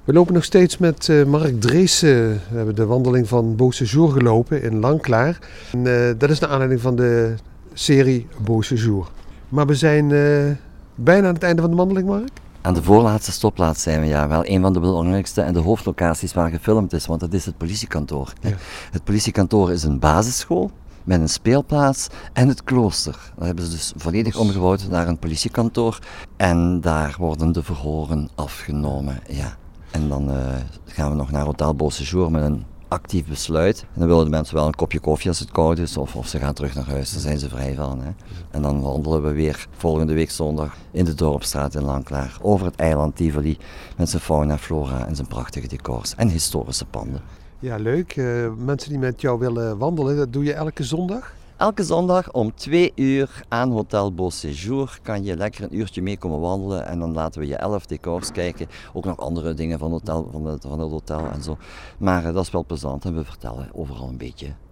We lopen nog steeds met Mark Dreesen. We hebben de wandeling van Beau Séjour gelopen in Langklaar. En, dat is naar aanleiding van de serie Beau Séjour. Maar we zijn bijna aan het einde van de wandeling, Mark. Aan de voorlaatste stopplaats zijn we, ja. Wel een van de belangrijkste en de hoofdlocaties waar gefilmd is, want dat is het politiekantoor. Ja. Het politiekantoor is een basisschool met een speelplaats en het klooster. Dat hebben ze dus volledig omgebouwd naar een politiekantoor. En daar worden de verhoren afgenomen, ja. En dan gaan we nog naar Hotel Beau Séjour met een actief besluit. En dan willen de mensen wel een kopje koffie als het koud is, of ze gaan terug naar huis, daar zijn ze vrij van. Hè. En dan wandelen we weer volgende week zondag in de Dorpsstraat in Langklaar over het eiland Tivoli met zijn fauna, flora en zijn prachtige decors en historische panden. Ja, leuk. Mensen die met jou willen wandelen, dat doe je elke zondag? Elke zondag om 2 uur aan Hotel Beau Séjour kan je lekker een uurtje mee komen wandelen en dan laten we je 11 decors kijken. Ook nog andere dingen van het hotel en zo. Maar dat is wel plezant en we vertellen overal een beetje